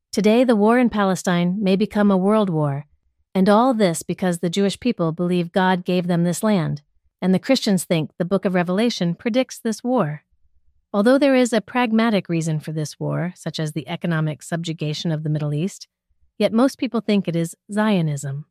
Today, the war in Palestine may become a world war, and all this because the Jewish people believe God gave them this land, and the Christians think the book of Revelation predicts this war. Although there is a pragmatic reason for this war, such as the economic subjugation of the Middle East, yet most people think it is Zionism.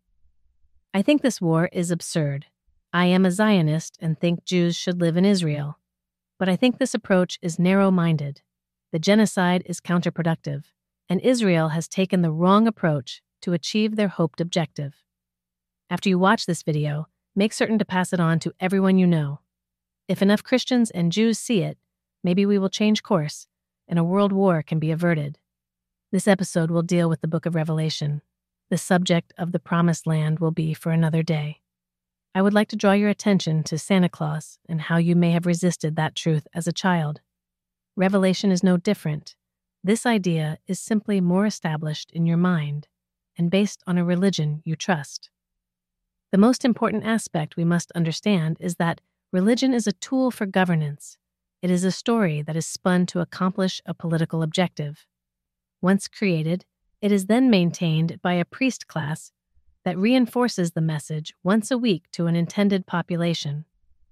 I think this war is absurd. I am a Zionist and think Jews should live in Israel. But I think this approach is narrow-minded. The genocide is counterproductive, and Israel has taken the wrong approach to achieve their hoped objective. After you watch this video, make certain to pass it on to everyone you know. If enough Christians and Jews see it, maybe we will change course, and a world war can be averted. This episode will deal with the book of Revelation. The subject of the Promised Land will be for another day. I would like to draw your attention to Santa Claus and how you may have resisted that truth as a child. Revelation is no different. This idea is simply more established in your mind and based on a religion you trust. The most important aspect we must understand is that religion is a tool for governance. It is a story that is spun to accomplish a political objective. Once created, it is then maintained by a priest class that reinforces the message once a week to an intended population.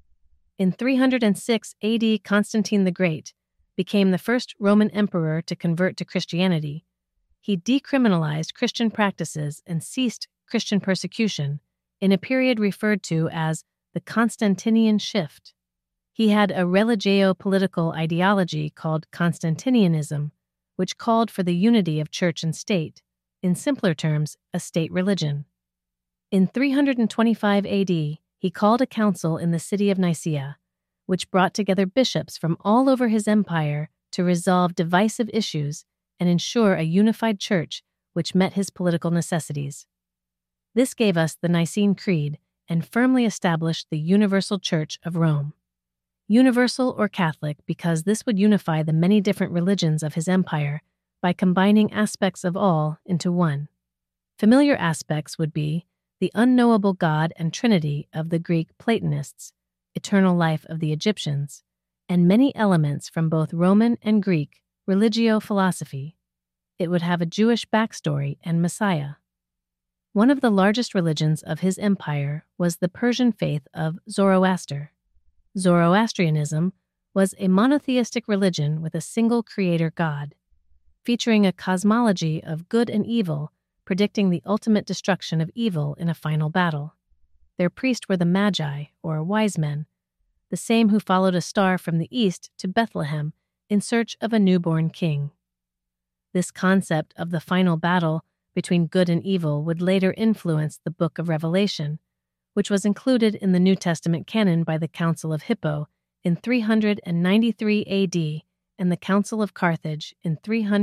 In 306 AD, Constantine the Great became the first Roman emperor to convert to Christianity. He decriminalized Christian practices and ceased Christian persecution in a period referred to as the Constantinian Shift. He had a religio-political ideology called Constantinianism, which called for the unity of church and state, in simpler terms, a state religion. In 325 AD, he called a council in the city of Nicaea, which brought together bishops from all over his empire to resolve divisive issues and ensure a unified church which met his political necessities. This gave us the Nicene Creed and firmly established the Universal Church of Rome. Universal or Catholic because this would unify the many different religions of his empire by combining aspects of all into one. Familiar aspects would be the unknowable God and Trinity of the Greek Platonists, eternal life of the Egyptians, and many elements from both Roman and Greek religio-philosophy. It would have a Jewish backstory and Messiah. One of the largest religions of his empire was the Persian faith of Zoroaster. Zoroastrianism was a monotheistic religion with a single creator God, featuring a cosmology of good and evil, predicting the ultimate destruction of evil in a final battle. Their priests were the Magi, or wise men, the same who followed a star from the east to Bethlehem in search of a newborn king. This concept of the final battle between good and evil would later influence the book of Revelation, which was included in the New Testament canon by the Council of Hippo in 393 AD and the Council of Carthage in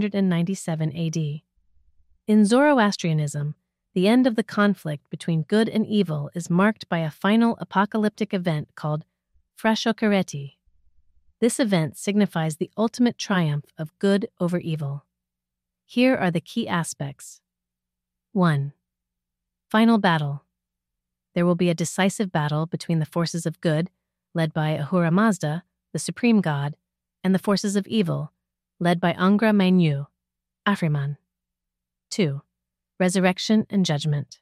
397 AD. In Zoroastrianism, the end of the conflict between good and evil is marked by a final apocalyptic event called Frashokhereti. This event signifies the ultimate triumph of good over evil. Here are the key aspects. 1. Final battle. There will be a decisive battle between the forces of good, led by Ahura Mazda, the supreme god, and the forces of evil, led by Angra Mainyu, Ahriman. 2. Resurrection and judgment.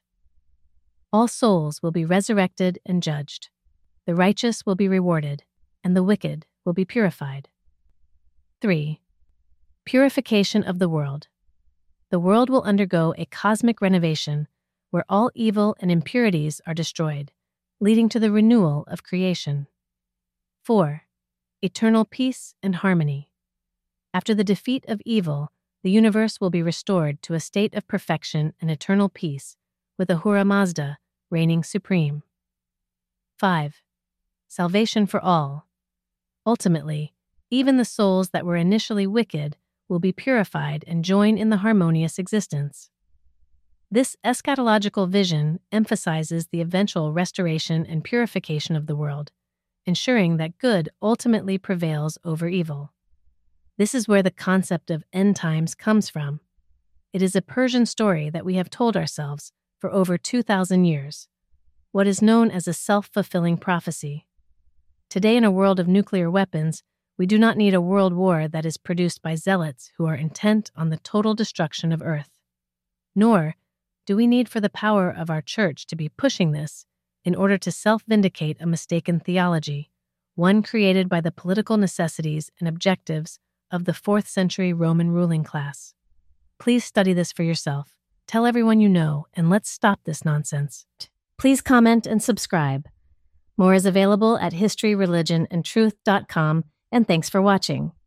All souls will be resurrected and judged. The righteous will be rewarded, and the wicked will be purified. 3. Purification of the world. The world will undergo a cosmic renovation where all evil and impurities are destroyed, leading to the renewal of creation. 4. Eternal peace and harmony. After the defeat of evil, the universe will be restored to a state of perfection and eternal peace, with Ahura Mazda reigning supreme. 5. Salvation for all. Ultimately, even the souls that were initially wicked will be purified and join in the harmonious existence. This eschatological vision emphasizes the eventual restoration and purification of the world, ensuring that good ultimately prevails over evil. This is where the concept of end times comes from. It is a Persian story that we have told ourselves for over 2,000 years, what is known as a self-fulfilling prophecy. Today, in a world of nuclear weapons, We do not need a world war that is produced by zealots who are intent on the total destruction of Earth. Nor do we need for the power of our church to be pushing this in order to self-vindicate a mistaken theology, one created by the political necessities and objectives of the 4th century Roman ruling class. Please study this for yourself. Tell everyone you know, and let's stop this nonsense. Please comment and subscribe. More is available at historyreligionandtruth.com, and thanks for watching.